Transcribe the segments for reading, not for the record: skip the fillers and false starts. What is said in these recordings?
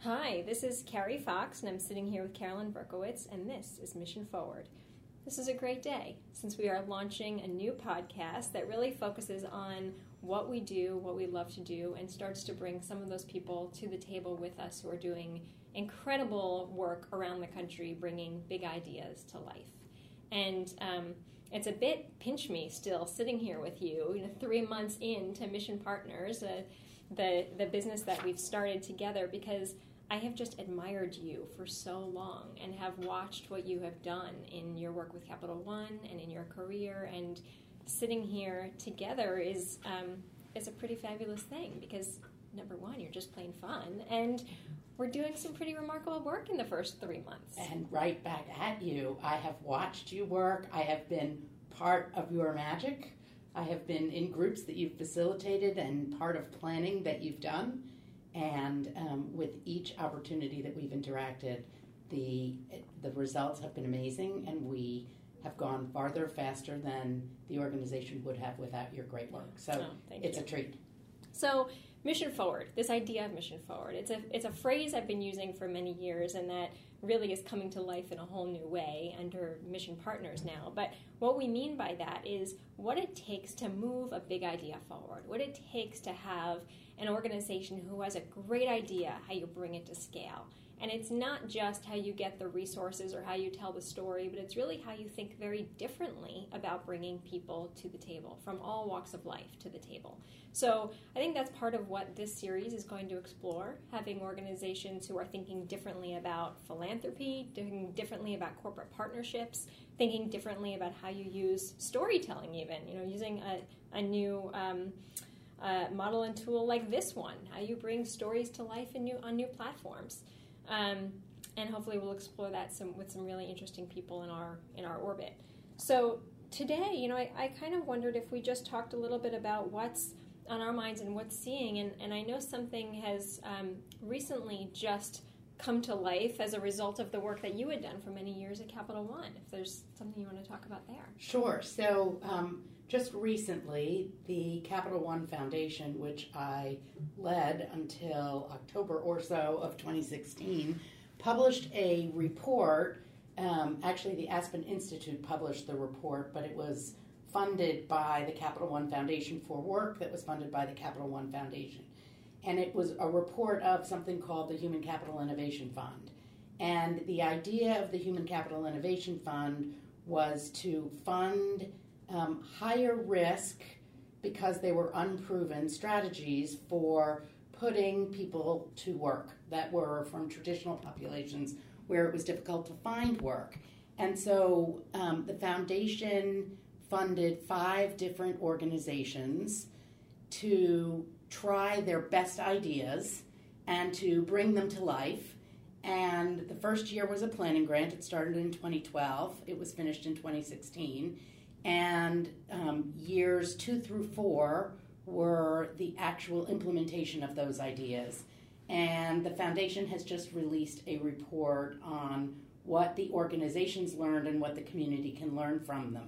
Hi, this is Carrie Fox, and I'm sitting here with Carolyn Berkowitz, and this is Mission Forward. This is a great day, since we are launching a new podcast that really focuses on what we do, what we love to do, and starts to bring some of those people to the table with us who are doing incredible work around the country, bringing big ideas to life. And it's a bit pinch me still sitting here with you, 3 months into Mission Partners, the business that we've started together, because I have just admired you for so long and have watched what you have done in your work with Capital One and in your career, and sitting here together is a pretty fabulous thing because, number one, you're just plain fun, and we're doing some pretty remarkable work in the first 3 months. And right back at you. I have watched you work. I have been part of your magic. I have been in groups that you've facilitated and part of planning that you've done. And with each opportunity that we've interacted, the results have been amazing, and we have gone farther, faster than the organization would have without your great work. So it's a treat. So Mission Forward, this idea of Mission Forward, it's a phrase I've been using for many years, and that really is coming to life in a whole new way under Mission Partners now. But what we mean by that is what it takes to move a big idea forward, what it takes to have an organization who has a great idea, how you bring it to scale. And it's not just how you get the resources or how you tell the story, but it's really how you think very differently about bringing people to the table, from all walks of life to the table. So I think that's part of what this series is going to explore, having organizations who are thinking differently about philanthropy, thinking differently about corporate partnerships, thinking differently about how you use storytelling even, using a new model and tool like this one, how you bring stories to life on new platforms. And hopefully we'll explore that with some really interesting people in our orbit. So today, I kind of wondered if we just talked a little bit about what's on our minds and what's seeing. And I know something has recently just come to life as a result of the work that you had done for many years at Capital One. If there's something you want to talk about there. Sure. So just recently, the Capital One Foundation, which I led until October or so of 2016, published a report. Actually, the Aspen Institute published the report, but it was funded by the Capital One Foundation for work that was funded by the Capital One Foundation. And it was a report of something called the Human Capital Innovation Fund. And the idea of the Human Capital Innovation Fund was to fund higher risk, because they were unproven, strategies for putting people to work that were from traditional populations where it was difficult to find work. And so the foundation funded 5 different organizations to try their best ideas and to bring them to life. And the first year was a planning grant. It started in 2012. It was finished in 2016. And years 2 through 4 were the actual implementation of those ideas. And the foundation has just released a report on what the organizations learned and what the community can learn from them.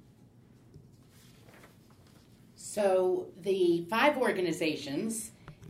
So the 5 organizations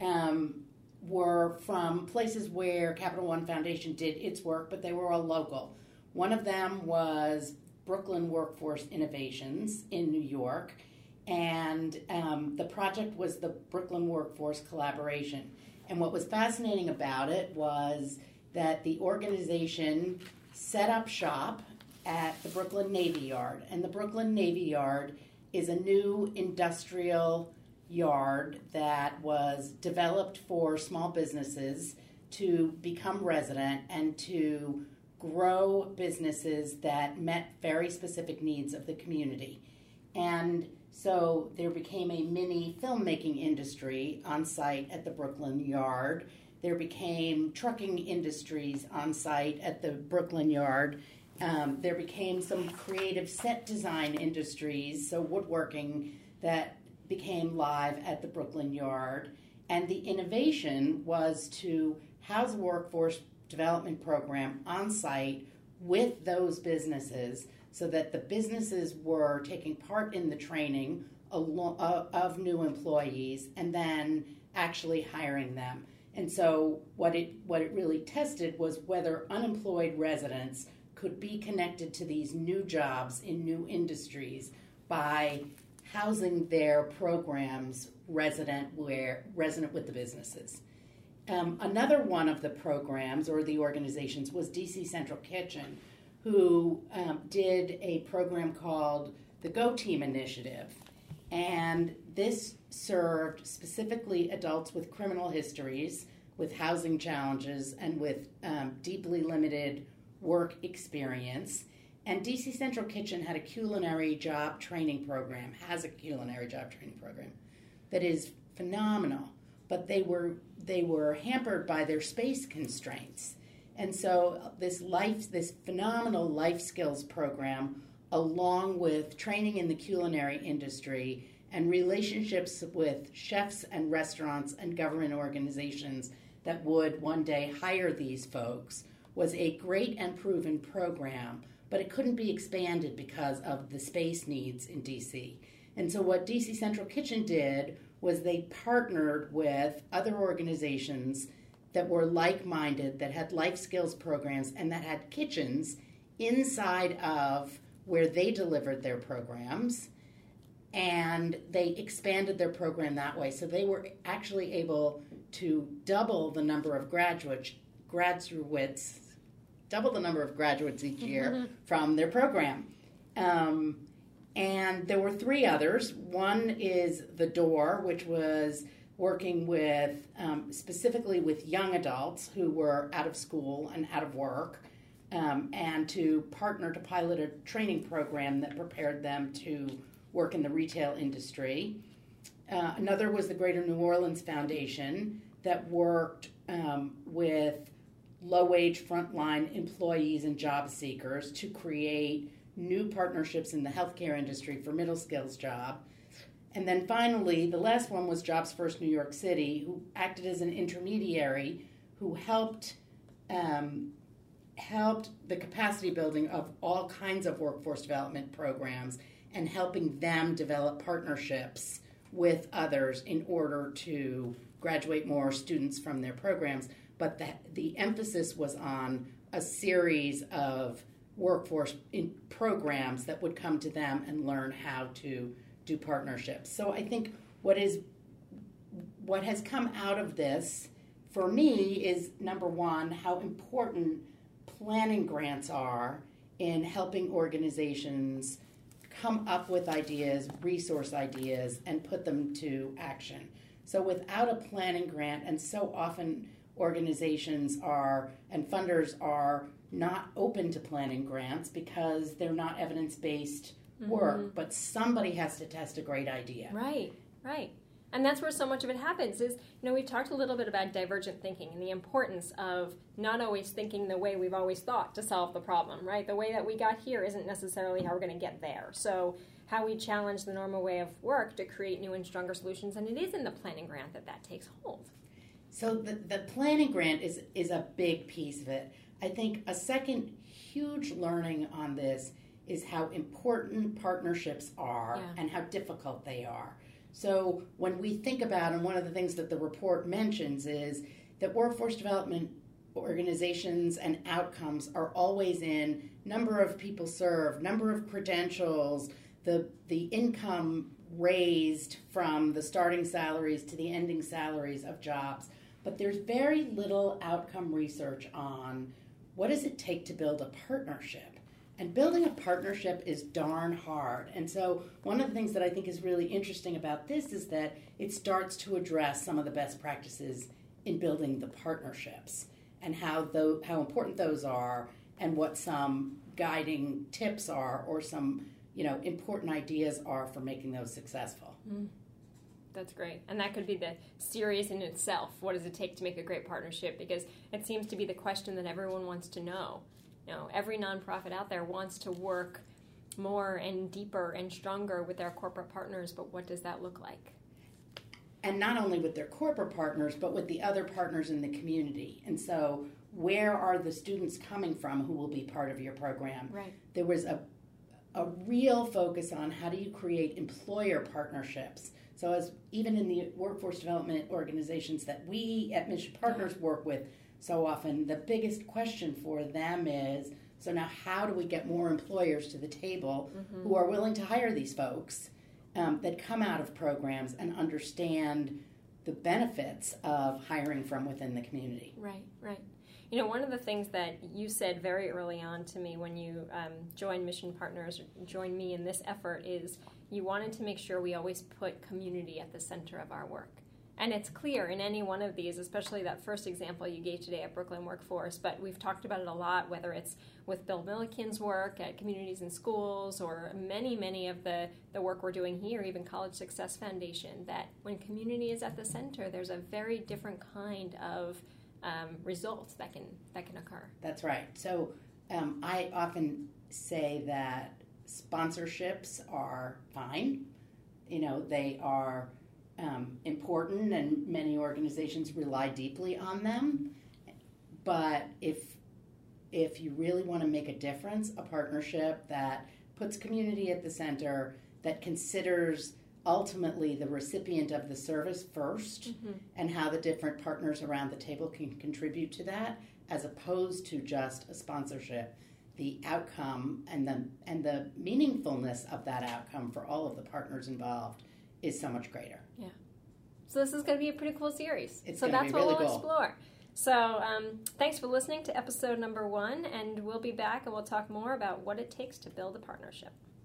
were from places where Capital One Foundation did its work, but they were all local. One of them was Brooklyn Workforce Innovations in New York, and the project was the Brooklyn Workforce Collaboration. And what was fascinating about it was that the organization set up shop at the Brooklyn Navy Yard, and the Brooklyn Navy Yard is a new industrial yard that was developed for small businesses to become resident and to grow businesses that met very specific needs of the community. And so there became a mini filmmaking industry on site at the Brooklyn Yard. There became trucking industries on site at the Brooklyn Yard. There became some creative set design industries, so woodworking, that became live at the Brooklyn Yard. And the innovation was to house a workforce development program on site with those businesses so that the businesses were taking part in the training of new employees and then actually hiring them. And so what it really tested was whether unemployed residents could be connected to these new jobs in new industries by housing their programs resident with the businesses. Another one of the programs or the organizations was DC Central Kitchen, who did a program called the Go Team Initiative. And this served specifically adults with criminal histories, with housing challenges, and with deeply limited work experience. And DC Central Kitchen had a culinary job training program, has a culinary job training program that is phenomenal. But they were hampered by their space constraints. And so this phenomenal life skills program, along with training in the culinary industry and relationships with chefs and restaurants and government organizations that would one day hire these folks, was a great and proven program, but it couldn't be expanded because of the space needs in DC. And so what DC Central Kitchen did was they partnered with other organizations that were like-minded, that had life skills programs, and that had kitchens inside of where they delivered their programs, and they expanded their program that way. So they were actually able to double the number of graduates each year from their program. And there were three others. One is The Door, which was working with specifically with young adults who were out of school and out of work, and to partner to pilot a training program that prepared them to work in the retail industry. Another was the Greater New Orleans Foundation that worked with low-wage frontline employees and job seekers to create new partnerships in the healthcare industry for middle skills jobs. And then finally, the last one was Jobs First New York City, who acted as an intermediary who helped the capacity building of all kinds of workforce development programs and helping them develop partnerships with others in order to graduate more students from their programs. But the emphasis was on a series of workforce programs that would come to them and learn how to do partnerships. So I think what has come out of this for me is, number one, how important planning grants are in helping organizations come up with ideas, resource ideas, and put them to action. So without a planning grant, and so often organizations and funders are not open to planning grants because they're not evidence-based work, but somebody has to test a great idea. Right. And that's where so much of it happens is, we've talked a little bit about divergent thinking and the importance of not always thinking the way we've always thought to solve the problem, right? The way that we got here isn't necessarily how we're going to get there. So how we challenge the normal way of work to create new and stronger solutions, and it is in the planning grant that takes hold. So the planning grant is a big piece of it. I think a second huge learning on this is how important partnerships are and how difficult they are. So when we think about, and one of the things that the report mentions is that workforce development organizations and outcomes are always in number of people served, number of credentials, the income raised from the starting salaries to the ending salaries of jobs. But there's very little outcome research on what does it take to build a partnership. And building a partnership is darn hard. And so one of the things that I think is really interesting about this is that it starts to address some of the best practices in building the partnerships and how important those are and what some guiding tips are or some important ideas are for making those successful. That's great. And that could be the series in itself. What does it take to make a great partnership? Because it seems to be the question that everyone wants to know. Every nonprofit out there wants to work more and deeper and stronger with their corporate partners, but what does that look like? And not only with their corporate partners, but with the other partners in the community. And so where are the students coming from who will be part of your program? Right. There was a real focus on how do you create employer partnerships So as even in the workforce development organizations that we at Mission Partners work with so often, the biggest question for them is, so now how do we get more employers to the table who are willing to hire these folks that come out of programs and understand the benefits of hiring from within the community? Right, right. You know, one of the things that you said very early on to me when you joined Mission Partners, joined me in this effort, is you wanted to make sure we always put community at the center of our work. And it's clear in any one of these, especially that first example you gave today at Brooklyn Workforce, but we've talked about it a lot, whether it's with Bill Milliken's work at Communities in Schools or many of the work we're doing here, even College Success Foundation, that when community is at the center, there's a very different kind of results that can occur. That's right. So I often say that sponsorships are fine. You know, they are important, and many organizations rely deeply on them. But if you really want to make a difference, a partnership that puts community at the center, that considers ultimately the recipient of the service first, and how the different partners around the table can contribute to that, as opposed to just a sponsorship, the outcome and the meaningfulness of that outcome for all of the partners involved is so much greater. Yeah. So this is going to be a pretty cool series. So that's what we'll explore. So thanks for listening to episode number 1, and we'll be back and we'll talk more about what it takes to build a partnership.